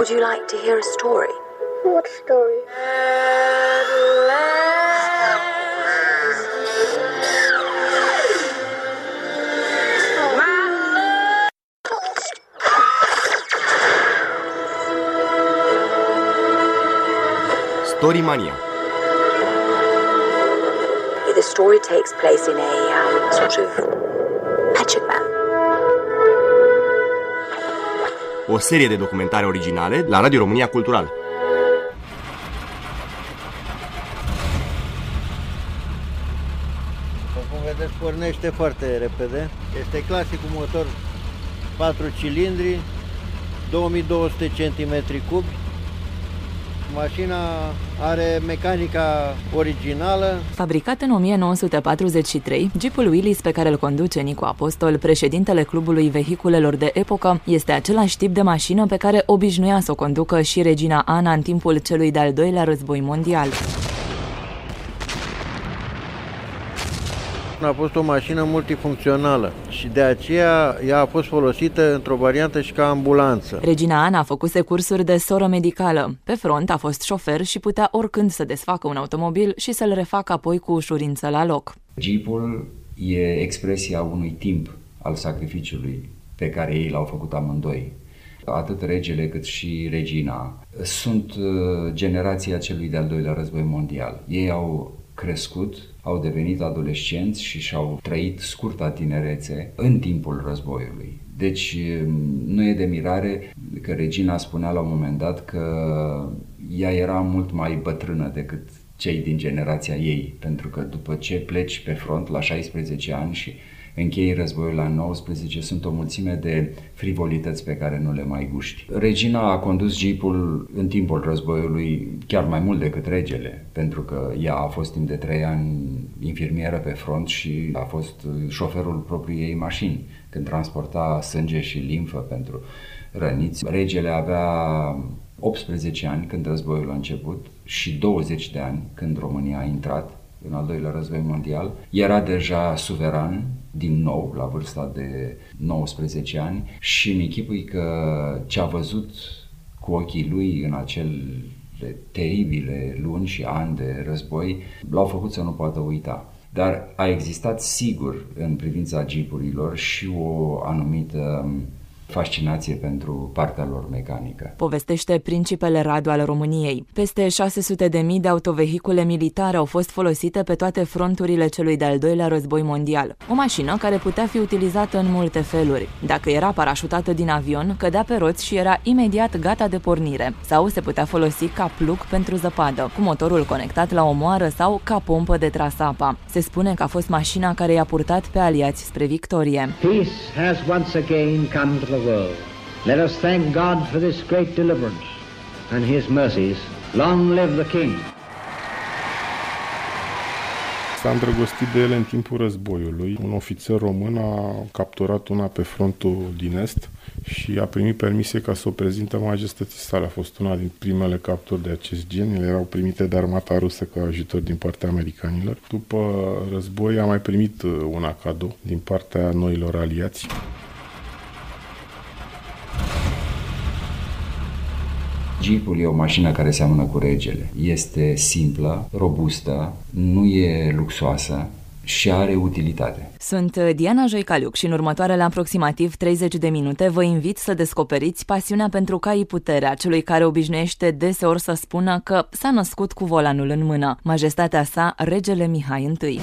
Would you like to hear a story? What story? Storimania. The story takes place in a sort of magic man. O serie de documentare originale la Radio România Cultural. Cum vedeți, pornește foarte repede. Este clasicul motor 4 cilindri, 2200 cm3. Mașina are mecanica originală. Fabricat în 1943, Jeepul Willys pe care îl conduce Nicu Apostol, președintele Clubului Vehiculelor de Epocă, este același tip de mașină pe care obișnuia să o conducă și regina Ana în timpul celui de-al doilea război mondial. A fost o mașină multifuncțională și de aceea ea a fost folosită într-o variantă și ca ambulanță. Regina Ana a făcuse cursuri de soră medicală. Pe front a fost șofer și putea oricând să desfacă un automobil și să-l refacă apoi cu ușurință la loc. Jeepul e expresia unui timp al sacrificiului pe care ei l-au făcut amândoi. Atât regele cât și regina sunt generația celui de-al doilea război mondial. Ei au crescut, au devenit adolescenți și și-au trăit scurta tinerețe în timpul războiului. Deci nu e de mirare că regina spunea la un moment dat că ea era mult mai bătrână decât cei din generația ei, pentru că după ce pleci pe front la 16 ani și închei războiul la 19, sunt o mulțime de frivolități pe care nu le mai guști. Regina a condus Jeepul în timpul războiului chiar mai mult decât regele, pentru că ea a fost timp de 3 ani infirmieră pe front și a fost șoferul propriei ei mașini când transporta sânge și limfă pentru răniți. Regele avea 18 ani când războiul a început și 20 de ani când România a intrat în al doilea război mondial. Era deja suveran din nou la vârsta de 19 ani și îmi închipui că ce a văzut cu ochii lui în acele teribile luni și ani de război l-au făcut să nu poată uita. Dar a existat sigur în privința jeepurilor și o anumită fascinație pentru partea lor mecanică. Povestește principele Radu al României. Peste 600.000 de autovehicule militare au fost folosite pe toate fronturile celui de-al doilea război mondial. O mașină care putea fi utilizată în multe feluri. Dacă era parașutată din avion, cădea pe roți și era imediat gata de pornire. Sau se putea folosi ca plug pentru zăpadă, cu motorul conectat la o moară sau ca pompă de tras apa. Se spune că a fost mașina care i-a purtat pe aliați spre victorie. Peace has once again come to the world. Let us thank God for this great deliverance and his mercies. Long live the King. S-a îndrăgostit de ele în timpul războiului. Un ofițer român a capturat una pe frontul din Est și a primit permisie ca să o prezinte majestății sale. A fost una din primele capturi de acest gen. Ele erau primite de armata rusă ca ajutor din partea americanilor. După război a mai primit una cadou din partea noilor aliați. Jeepul e o mașină care seamănă cu regele. Este simplă, robustă, nu e luxoasă și are utilitate. Sunt Diana Joicaliuc și în următoarele aproximativ 30 de minute vă invit să descoperiți pasiunea pentru caii puterea, celui care obișnuiește deseori să spună că s-a născut cu volanul în mână. Majestatea sa, regele Mihai I.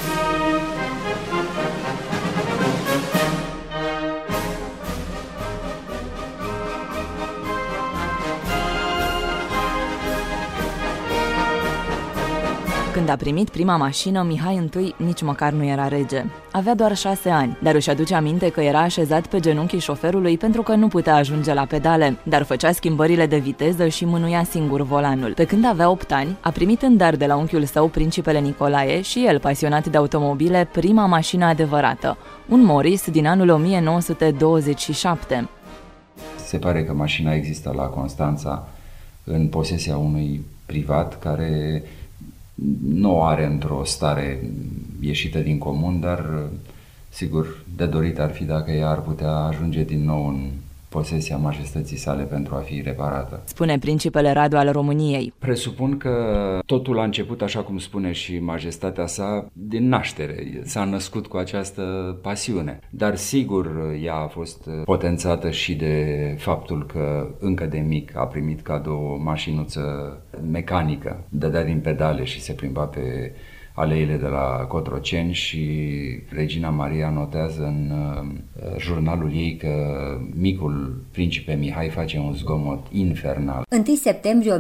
Când a primit prima mașină, Mihai I nici măcar nu era rege. Avea doar 6 ani, dar își aduce aminte că era așezat pe genunchii șoferului pentru că nu putea ajunge la pedale, dar făcea schimbările de viteză și mânuia singur volanul. Pe când avea 8 ani, a primit în dar de la unchiul său, principele Nicolae, și el, pasionat de automobile, prima mașină adevărată, un Morris din anul 1927. Se pare că mașina există la Constanța în posesia unui privat care nu o are într-o stare ieșită din comun, dar sigur de dorit ar fi dacă ea ar putea ajunge din nou în posesia majestății sale pentru a fi reparată. Spune principele Radu al României. Presupun că totul a început, așa cum spune și majestatea sa, din naștere. S-a născut cu această pasiune. Dar sigur ea a fost potențată și de faptul că încă de mic a primit cadou o mașinuță mecanică, dădea din pedale și se plimba pe aleile de la Cotroceni, și regina Maria notează în jurnalul ei că micul principe Mihai face un zgomot infernal. 1 septembrie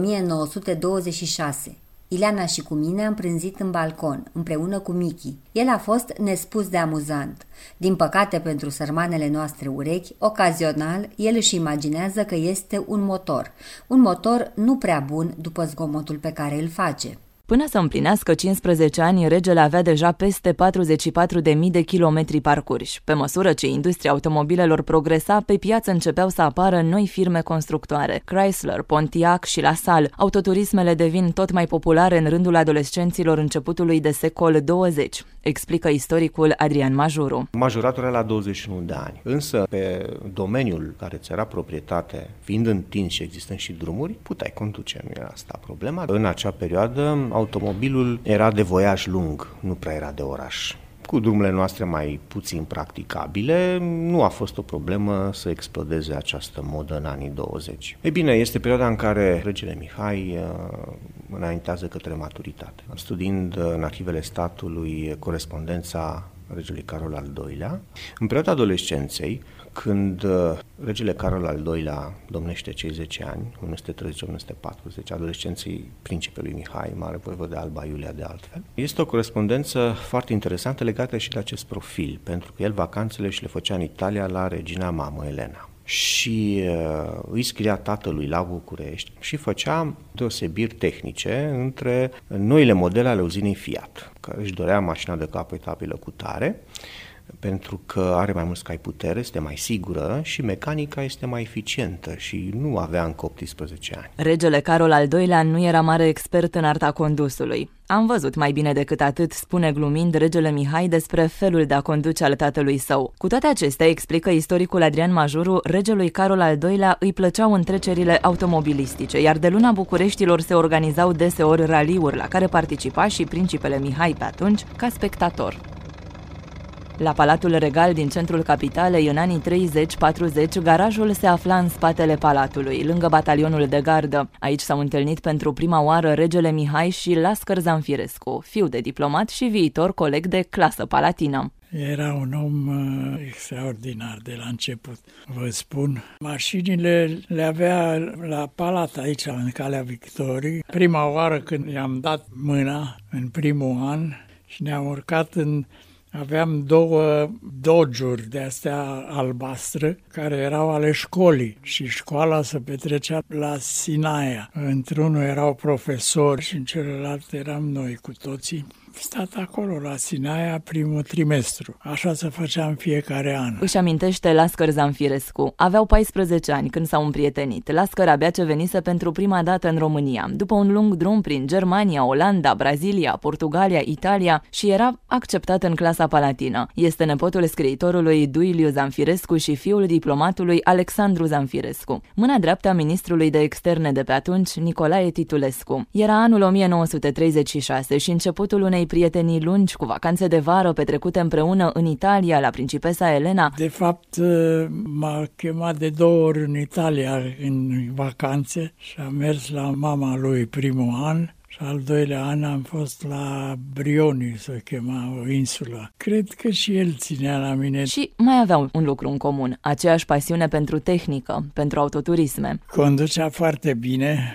1926. Ileana și cu mine am prânzit în balcon, împreună cu Michi. El a fost nespus de amuzant. Din păcate pentru sărmanele noastre urechi, ocazional, el își imaginează că este un motor. Un motor nu prea bun după zgomotul pe care îl face. Până să împlinească 15 ani, regele avea deja peste 44.000 de kilometri parcurși. Pe măsură ce industria automobilelor progresa, pe piață începeau să apară noi firme constructoare, Chrysler, Pontiac și LaSalle. Autoturismele devin tot mai populare în rândul adolescenților începutului de secol 20, explică istoricul Adrian Majuru. Majoratul era la 21 de ani, însă pe domeniul care ți era proprietate, fiind întins și existând și drumuri, puteai conduce, nu era asta problema. În acea perioadă, automobilul era de voiaj lung, nu prea era de oraș. Cu drumurile noastre mai puțin practicabile, nu a fost o problemă să explodeze această modă în anii 20. Ei bine, este perioada în care regele Mihai înaintează către maturitate. Studiind în arhivele statului corespondența regelui Carol al II-lea, în perioada adolescenței, când regele Carol al II-lea domnește cei 10 ani, 1930-1940, adolescenții principelui Mihai, mare voievod de Alba Iulia de altfel, este o corespondență foarte interesantă legată și de acest profil, pentru că el vacanțele și le făcea în Italia la regina mamă Elena. Și îi scria tatălui la București și făcea deosebiri tehnice între noile modele ale uzinei Fiat, care își dorea mașina de capoetabilă cu tare, pentru că are mai mulți cai putere, este mai sigură și mecanica este mai eficientă și nu avea încă 18 ani. Regele Carol al II-lea nu era mare expert în arta condusului. Am văzut mai bine decât atât, spune glumind regele Mihai despre felul de a conduce al tatălui său. Cu toate acestea, explică istoricul Adrian Majuru, regelui Carol al II-lea îi plăceau întrecerile automobilistice, iar de luna Bucureștilor se organizau deseori raliuri la care participa și principele Mihai pe atunci ca spectator. La Palatul Regal din centrul capitalei, în anii 30-40, garajul se afla în spatele palatului, lângă batalionul de gardă. Aici s-au întâlnit pentru prima oară regele Mihai și Lascăr Zamfirescu, fiu de diplomat și viitor coleg de clasă palatină. Era un om extraordinar de la început, vă spun. Mașinile le avea la palat aici, în Calea Victoriei. Prima oară când i-am dat mâna, în primul an, și ne-am urcat aveam 2 Dodge-uri de-astea albastre, care erau ale școlii și școala se petrecea la Sinaia. Într-unul erau profesori și în celălalt eram noi cu toții. Stat acolo la Sinaia primul trimestru. Așa se făcea în fiecare an. Își amintește Lascăr Zamfirescu. Aveau 14 ani când s-au împrietenit. Lascăr abia ce venise pentru prima dată în România, după un lung drum prin Germania, Olanda, Brazilia, Portugalia, Italia, și era acceptat în clasa palatină. Este nepotul scriitorului Duiliu Zamfirescu și fiul diplomatului Alexandru Zamfirescu. Mâna dreaptă a ministrului de externe de pe atunci, Nicolae Titulescu. Era anul 1936 și începutul unei prietenii lungi cu vacanțe de vară petrecute împreună în Italia la principesa Elena. De fapt, m-a chemat de 2 ori în Italia în vacanțe și am mers la mama lui primul an și al 2-lea an am fost la Brioni, se chema, o insulă. Cred că și el ținea la mine. Și mai aveau un lucru în comun, aceeași pasiune pentru tehnică, pentru autoturisme. Conducea foarte bine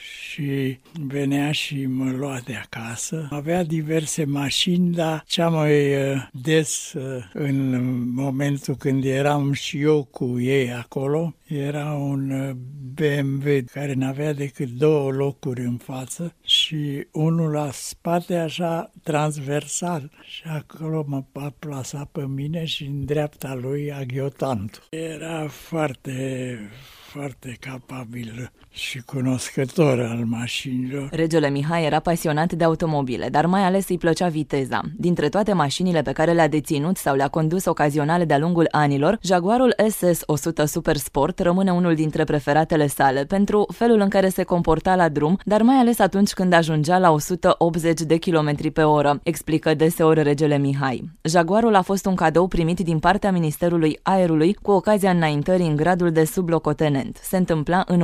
și venea și mă lua de acasă. Avea diverse mașini, dar cea mai des în momentul când eram și eu cu ei acolo, era un BMW care n-avea decât 2 locuri în față și unul la spate așa transversal. Și acolo mă plasa pe mine și în dreapta lui aghiotantul. Era foarte foarte capabil și cunoscător al mașinilor. Regele Mihai era pasionat de automobile, dar mai ales îi plăcea viteza. Dintre toate mașinile pe care le-a deținut sau le-a condus ocazional de-a lungul anilor, Jaguarul SS100 Super Sport rămâne unul dintre preferatele sale pentru felul în care se comporta la drum, dar mai ales atunci când ajungea la 180 de km pe oră, explică deseori regele Mihai. Jaguarul a fost un cadou primit din partea Ministerului Aerului cu ocazia înaintării în gradul de sublocotenent. Se întâmpla în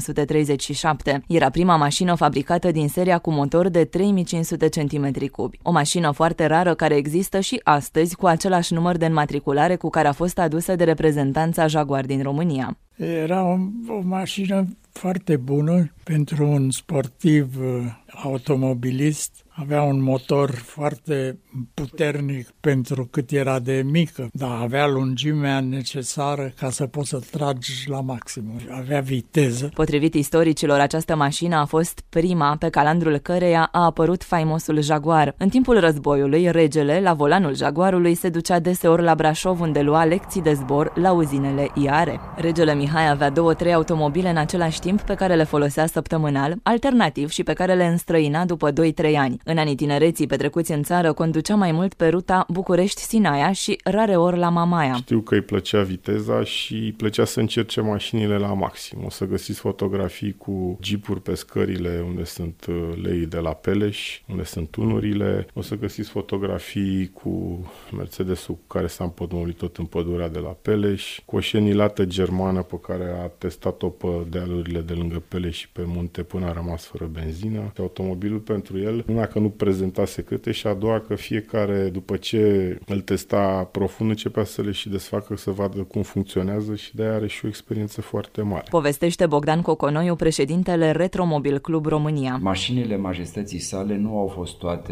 1937. Era prima mașină fabricată din seria cu motor de 3500 cm3. O mașină foarte rară care există și astăzi cu același număr de înmatriculare cu care a fost adusă de reprezentanța Jaguar din România. Era o mașină foarte bună pentru un sportiv automobilist. Avea un motor foarte puternic pentru cât era de mică, dar avea lungimea necesară ca să poți să tragi la maximum. Avea viteză. Potrivit istoricilor, această mașină a fost prima pe calandrul căreia a apărut faimosul Jaguar. În timpul războiului, regele, la volanul Jaguarului, se ducea deseori la Brașov, unde lua lecții de zbor la uzinele IARE. Regele Mihai avea 2-3 automobile în același timp pe care le folosea săptămânal, alternativ și pe care le înstrăina după 2-3 ani. În anii tinereții petrecuți în țară, conducea mai mult pe ruta București-Sinaia și rareori la Mamaia. Știu că îi plăcea viteza și îi plăcea să încerce mașinile la maxim. O să găsiți fotografii cu jeepuri pe scările unde sunt leii de la Peleș, unde sunt tunurile. O să găsiți fotografii cu Mercedesul cu care s-a împotmolit tot în pădurea de la Peleș, cu o șenilată germană pe care a testat-o pe dealurile de lângă Peleș și pe munte până a rămas fără benzină. Și automobilul pentru el, una că nu prezenta secrete și a doua că fiecare, după ce îl testa profund, începea să le și desfacă, să vadă cum funcționează și de-aia are și o experiență foarte mare. Povestește Bogdan Coconoiu, președintele Retromobil Club România. Mașinile majestății sale nu au fost toate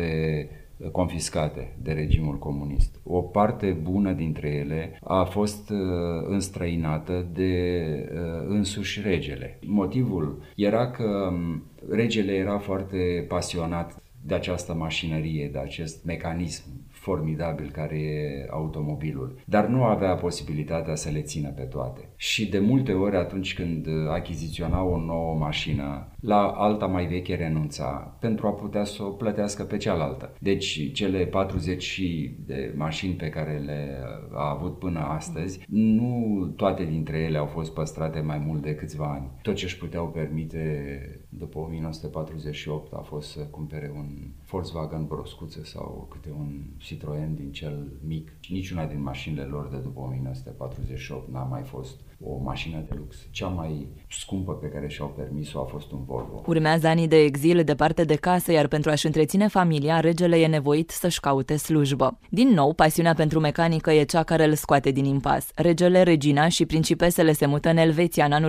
confiscate de regimul comunist. O parte bună dintre ele a fost înstrăinată de însuși regele. Motivul era că regele era foarte pasionat de această mașinărie, de acest mecanism formidabil care e automobilul, dar nu avea posibilitatea să le țină pe toate. Și de multe ori atunci când achiziționa o nouă mașină, la alta mai veche renunța pentru a putea să o plătească pe cealaltă. Deci cele 40 de mașini pe care le-a avut până astăzi, nu toate dintre ele au fost păstrate mai mult de câțiva ani. Tot ce își puteau permite după 1948 a fost să cumpere un Volkswagen broscuță sau câte un Citroen din cel mic. Niciuna din mașinile lor de după 1948 n-a mai fost o mașină de lux. Cea mai scumpă pe care și-au permis-o a fost un Volvo. Urmează ani de exil departe de casă, iar pentru a-și întreține familia, regele e nevoit să-și caute slujbă. Din nou, pasiunea pentru mecanică e cea care îl scoate din impas. Regele, regina și principesele se mută în Elveția în anul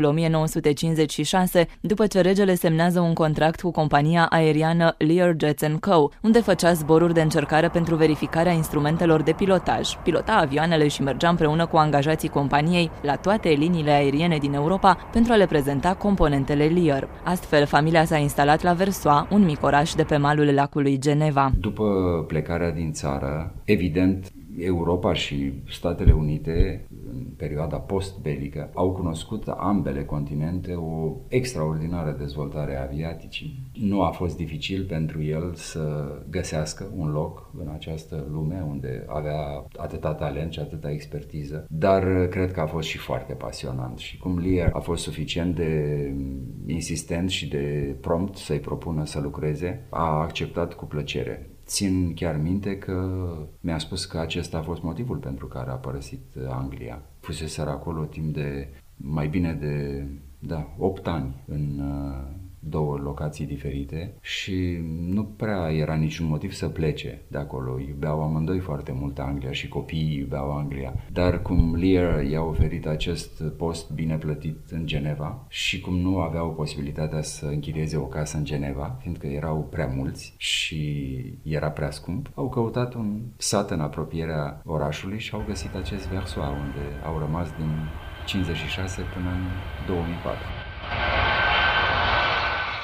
1956, după ce regele semnează un contract cu compania aeriană Learjets & Co., unde făcea zboruri de încercare pentru verificarea instrumentelor de pilotaj. Pilota avioanele și mergea împreună cu angajații companiei la toate liniile aeriene din Europa pentru a le prezenta componentele Lear. Astfel, familia s-a instalat la Versoix, un mic oraș de pe malul lacului Geneva. După plecarea din țară, evident, Europa și Statele Unite, în perioada post-belică, au cunoscut ambele continente o extraordinară dezvoltare a aviaticii. Nu a fost dificil pentru el să găsească un loc în această lume unde avea atâta talent și atâta expertiză, dar cred că a fost și foarte pasionant și cum Lear a fost suficient de insistent și de prompt să-i propună să lucreze, a acceptat cu plăcere. Țin chiar minte că mi-a spus că acesta a fost motivul pentru care a părăsit Anglia. Fuseseră acolo timp de mai bine de 8 ani în două locații diferite și nu prea era niciun motiv să plece de acolo. Iubeau amândoi foarte mult Anglia și copiii iubeau Anglia. Dar cum Lear i-a oferit acest post bine plătit în Geneva și cum nu aveau posibilitatea să închirieze o casă în Geneva, fiindcă erau prea mulți și era prea scump, au căutat un sat în apropierea orașului și au găsit acest Versoix, unde au rămas din 56 până în 2004.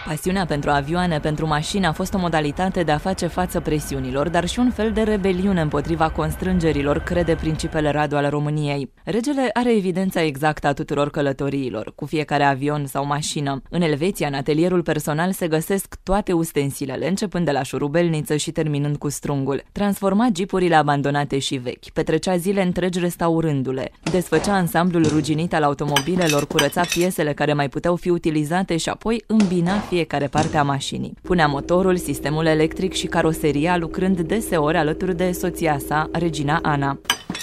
Pasiunea pentru avioane, pentru mașini a fost o modalitate de a face față presiunilor, dar și un fel de rebeliune împotriva constrângerilor, crede principele Radu al României. Regele are evidența exactă a tuturor călătoriilor, cu fiecare avion sau mașină. În Elveția, în atelierul personal, se găsesc toate ustensilele, începând de la șurubelniță și terminând cu strungul. Transforma jeepurile abandonate și vechi, petrecea zile întregi restaurându-le, desfăcea ansamblul ruginit al automobilelor, curăța piesele care mai puteau fi utilizate și apoi îmbina fiecare parte a mașinii. Punea motorul, sistemul electric și caroseria, lucrând deseori alături de soția sa, regina Ana.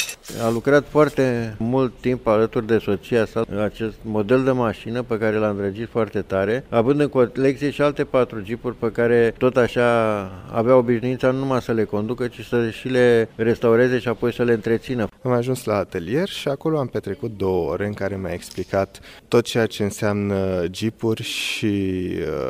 A lucrat foarte mult timp alături de soția sa la acest model de mașină pe care l-a îndrăgit foarte tare, având în colecție și alte 4 jeepuri pe care tot așa avea obișnuința nu numai să le conducă, ci să și le restaureze și apoi să le întrețină. Am ajuns la atelier și acolo am petrecut 2 ore în care mi-a explicat tot ceea ce înseamnă jeepuri și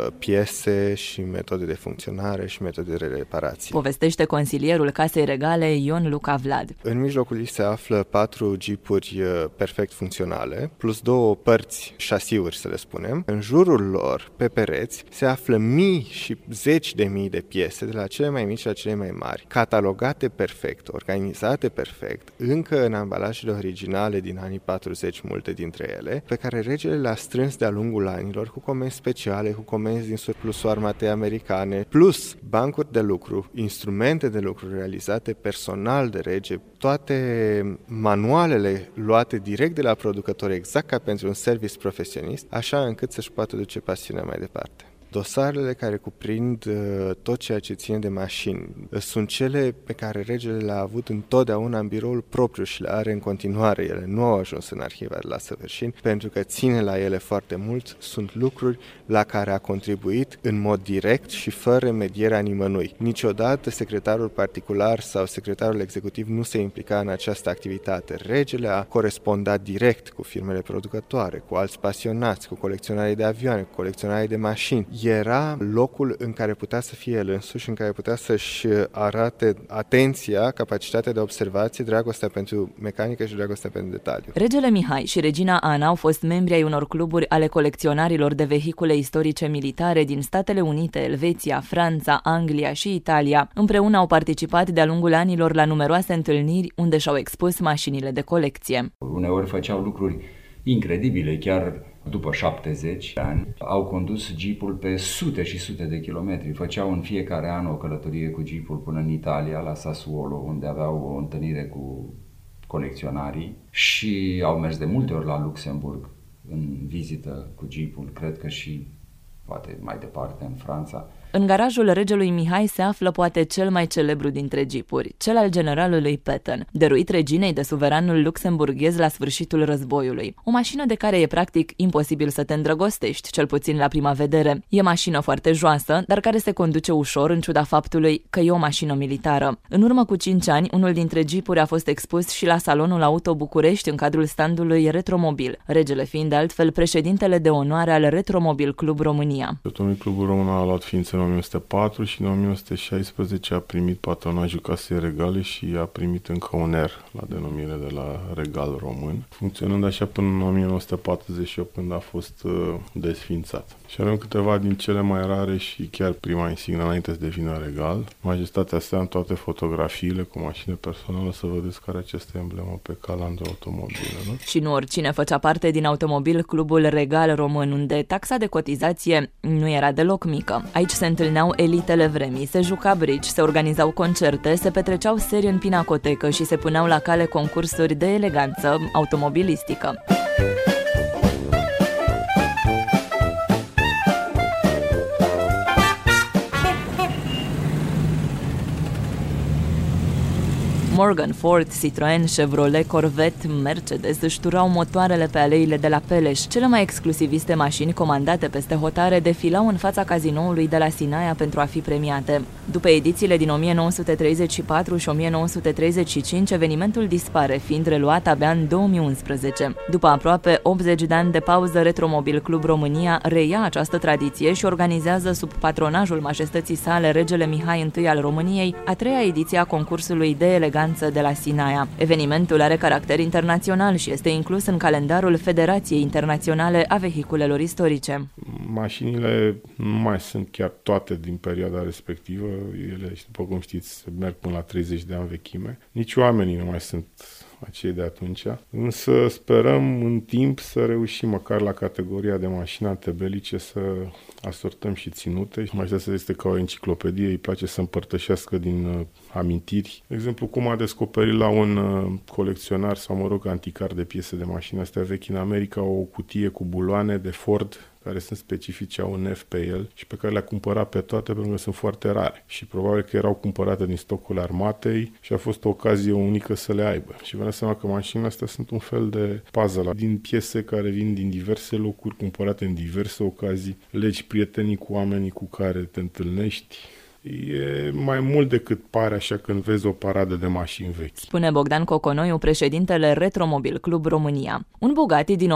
piese și metode de funcționare și metode de reparație. Povestește consilierul Casei Regale Ion Luca Vlad. În mijlocul ei se află 4 jeepuri perfect funcționale, plus 2 părți, șasiuri să le spunem. În jurul lor, pe pereți, se află mii și zeci de mii de piese, de la cele mai mici la cele mai mari, catalogate perfect, organizate perfect, încă în ambalajele originale din anii 40, multe dintre ele, pe care regele le-a strâns de-a lungul anilor cu comenzi speciale, cu comenzi din surplusul armatei americane, plus bancuri de lucru, instrumente de lucru realizate personal de rege, toate manualele luate direct de la producători, exact ca pentru un service profesionist, așa încât să-și poată duce pasiunea mai departe. Dosarele care cuprind tot ceea ce ține de mașini sunt cele pe care regele le-a avut întotdeauna în biroul propriu și le are în continuare. Ele nu au ajuns în arhiva de la Săvârșin pentru că ține la ele foarte mult. Sunt lucruri la care a contribuit în mod direct și fără medierea nimănui. Niciodată secretarul particular sau secretarul executiv nu se implica în această activitate. Regele a corespondat direct cu firmele producătoare, cu alți pasionați, cu colecționarii de avioane, cu colecționarii de mașini. Era locul în care putea să fie el însuși, în care putea să-și arate atenția, capacitatea de observație, dragostea pentru mecanică și dragostea pentru detaliu. Regele Mihai și regina Ana au fost membri ai unor cluburi ale colecționarilor de vehicule istorice militare din Statele Unite, Elveția, Franța, Anglia și Italia. Împreună au participat de-a lungul anilor la numeroase întâlniri unde și-au expus mașinile de colecție. Uneori făceau lucruri incredibile, chiar după 70 de ani, au condus jeepul pe sute și sute de kilometri. Făceau în fiecare an o călătorie cu jeepul până în Italia, la Sassuolo, unde aveau o întâlnire cu colecționarii și au mers de multe ori la Luxemburg în vizită cu jeepul, cred că și poate mai departe în Franța. În garajul regelui Mihai se află poate cel mai celebru dintre jeepuri, cel al generalului Patton, dăruit reginei de suveranul luxemburghez la sfârșitul războiului. O mașină de care e practic imposibil să te îndrăgostești, cel puțin la prima vedere. E mașină foarte joasă, dar care se conduce ușor în ciuda faptului că e o mașină militară. În urmă cu 5 ani, unul dintre jeepuri a fost expus și la Salonul Auto București în cadrul standului Retromobil, regele fiind de altfel președintele de onoare al Retromobil Club România. Retromobil Clubul Român a luat ființă în 1904 și în 1916 a primit patronajul Casei Regale și a primit încă un R la denumire de la Regal Român, funcționând așa până în 1948 când a fost desființat. Și avem câteva din cele mai rare și chiar prima insignă înainte să devină regal. Majestatea sa în toate fotografiile cu mașină personală, să vedeți care această emblemă pe calandru automobilă. Nu? Și nu oricine făcea parte din Automobil Clubul Regal Român, unde taxa de cotizație nu era deloc mică. Aici se întâlneau elitele vremii, se juca bridge, se organizau concerte, se petreceau serii în pinacotecă și se puneau la cale concursuri de eleganță automobilistică. Morgan, Ford, Citroën, Chevrolet, Corvette, Mercedes își turau motoarele pe aleile de la Peleș. Cele mai exclusiviste mașini comandate peste hotare defilau în fața cazinoului de la Sinaia pentru a fi premiate. După edițiile din 1934 și 1935, evenimentul dispare, fiind reluat abia în 2011. După aproape 80 de ani de pauză, Retromobil Club România reia această tradiție și organizează sub patronajul majestății sale regele Mihai I al României a 3-a ediție a concursului de eleganță de la Sinaia. Evenimentul are caracter internațional și este inclus în calendarul Federației Internaționale a Vehiculelor Istorice. Mașinile nu mai sunt chiar toate din perioada respectivă, ele, după cum știți, merg până la 30 de ani vechime. Nici oamenii nu mai sunt acei de atunci, însă sperăm în timp să reușim măcar la categoria de mașini antebelice să asortăm și ținute. Majestatea este ca o enciclopedie, îi place să împărtășească din amintiri. De exemplu, cum a descoperit la un colecționar sau, anticar de piese de mașini astea vechi în America o cutie cu buloane de Ford care sunt specifice, au un F pe el și pe care le-a cumpărat pe toate pentru că sunt foarte rare. Și probabil că erau cumpărate din stocul armatei și a fost o ocazie unică să le aibă. Și vă dați seama că mașinile astea sunt un fel de puzzle din piese care vin din diverse locuri, cumpărate în diverse ocazii, legi prietenii cu oamenii cu care te întâlnești. E mai mult decât pare așa când vezi o paradă de mașini vechi. Spune Bogdan Coconoiu, președintele Retromobil Club România. Un Bugatti din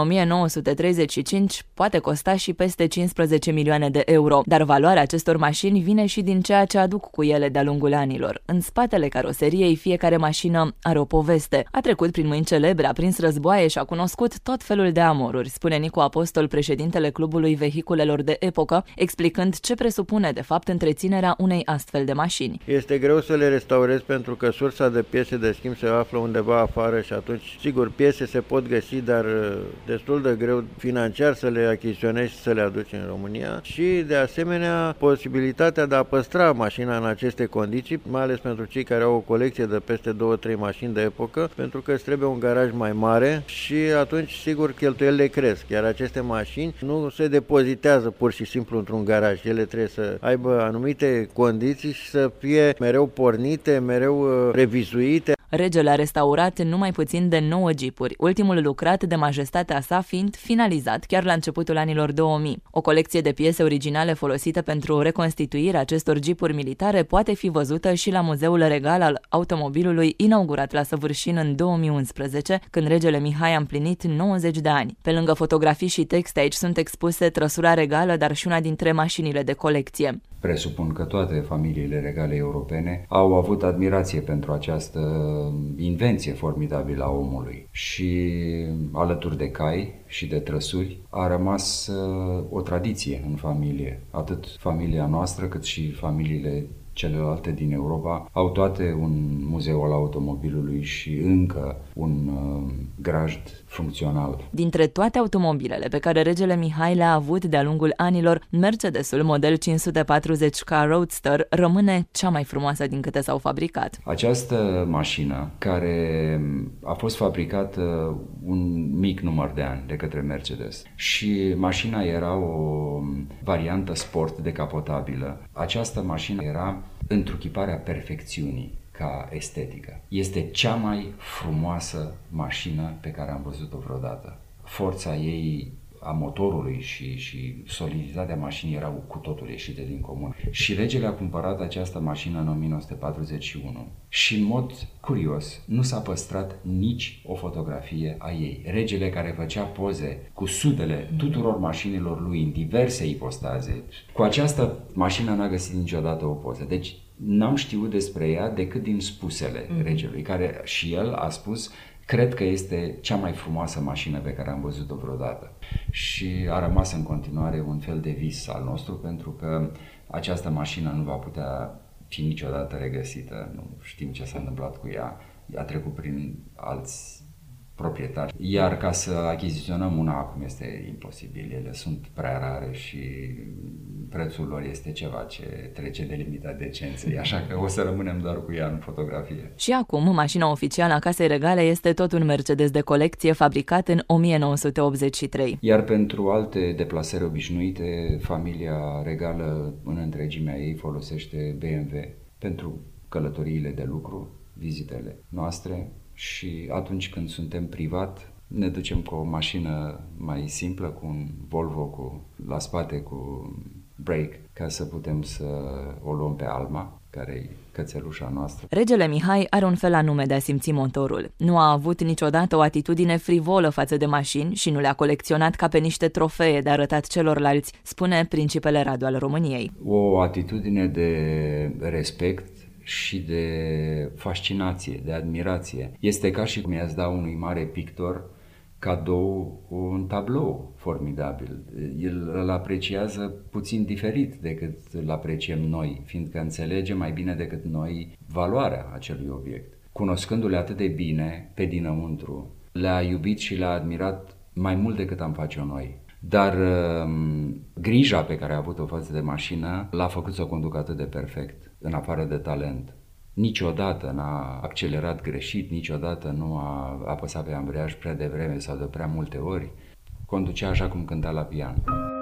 1935 poate costa și peste 15 milioane de euro, dar valoarea acestor mașini vine și din ceea ce aduc cu ele de-a lungul anilor. În spatele caroseriei, fiecare mașină are o poveste. A trecut prin mâini celebre, a prins războaie și a cunoscut tot felul de amoruri, spune Nicu Apostol, președintele Clubului Vehiculelor de Epocă, explicând ce presupune de fapt întreținerea unei astfel de mașini. Este greu să le restaurezi pentru că sursa de piese de schimb se află undeva afară și atunci, sigur, piese se pot găsi, dar destul de greu financiar să le achiziționezi și să le aduci în România și, de asemenea, posibilitatea de a păstra mașina în aceste condiții, mai ales pentru cei care au o colecție de peste 2-3 mașini de epocă, pentru că îți trebuie un garaj mai mare și atunci, sigur, cheltuielile cresc, iar aceste mașini nu se depozitează pur și simplu într-un garaj, ele trebuie să aibă anumite condiții și să fie mereu pornite, mereu revizuite. Regele a restaurat numai puțin de 9 jeepuri, ultimul lucrat de majestatea sa fiind finalizat chiar la începutul anilor 2000. O colecție de piese originale folosite pentru reconstituirea acestor jeepuri militare poate fi văzută și la Muzeul Regal al Automobilului, inaugurat la Săvârșin în 2011, când regele Mihai a împlinit 90 de ani. Pe lângă fotografii și texte, aici sunt expuse trăsura regală, dar și una dintre mașinile de colecție. Presupun că toate familiile regale europene au avut admirație pentru această invenție formidabilă a omului și alături de cai și de trăsuri a rămas o tradiție în familie. Atât familia noastră cât și familiile celelalte din Europa au toate un muzeu al automobilului și încă un grajd funcțional. Dintre toate automobilele pe care regele Mihai le-a avut de-a lungul anilor, Mercedesul model 540K Roadster rămâne cea mai frumoasă din câte s-au fabricat. Această mașină, care a fost fabricată un mic număr de ani de către Mercedes și mașina era o variantă sport decapotabilă. Această mașină era întruchiparea perfecțiunii ca estetică. Este cea mai frumoasă mașină pe care am văzut-o vreodată. Forța ei, a motorului și soliditatea mașinii erau cu totul ieșite din comun. Și regele a cumpărat această mașină în 1941 și, în mod curios, nu s-a păstrat nici o fotografie a ei. Regele, care făcea poze cu sudele tuturor mașinilor lui în diverse ipostaze, cu această mașină n-a găsit niciodată o poză. Deci n-am știut despre ea decât din spusele regelui, care și el a spus: cred că este cea mai frumoasă mașină pe care am văzut-o vreodată. Și a rămas în continuare un fel de vis al nostru, pentru că această mașină nu va putea fi niciodată regăsită. Nu știm ce s-a întâmplat cu ea. A trecut prin alți proprietari. Iar ca să achiziționăm una acum este imposibil. Ele sunt prea rare și prețul lor este ceva ce trece de limita decenței, așa că o să rămânem doar cu ea în fotografie. Și acum, mașina oficială a Casei Regale este tot un Mercedes de colecție fabricat în 1983. Iar pentru alte deplasări obișnuite, familia regală în întregimea ei folosește BMW pentru călătoriile de lucru, vizitele noastre, și atunci când suntem privat, ne ducem cu o mașină mai simplă, cu un Volvo la spate cu brake, ca să putem să o luăm pe Alma, care e cățelușa noastră. Regele Mihai are un fel anume de a simți motorul. Nu a avut niciodată o atitudine frivolă față de mașini și nu le-a colecționat ca pe niște trofee de arătat celorlalți, spune principele Radu al României. O atitudine de respect și de fascinație, de admirație. Este ca și cum i-ați da unui mare pictor cadou un tablou formidabil. El îl apreciază puțin diferit decât îl apreciem noi, fiindcă înțelege mai bine decât noi valoarea acelui obiect. Cunoscându-le atât de bine pe dinăuntru, le-a iubit și le-a admirat mai mult decât am face-o noi. Dar grija pe care a avut-o față de mașină l-a făcut să o conducă atât de perfect, în afară de talent. Niciodată n-a accelerat greșit, niciodată nu a apăsat pe ambreiaj prea devreme sau de prea multe ori. Conducea așa cum cânta la pian.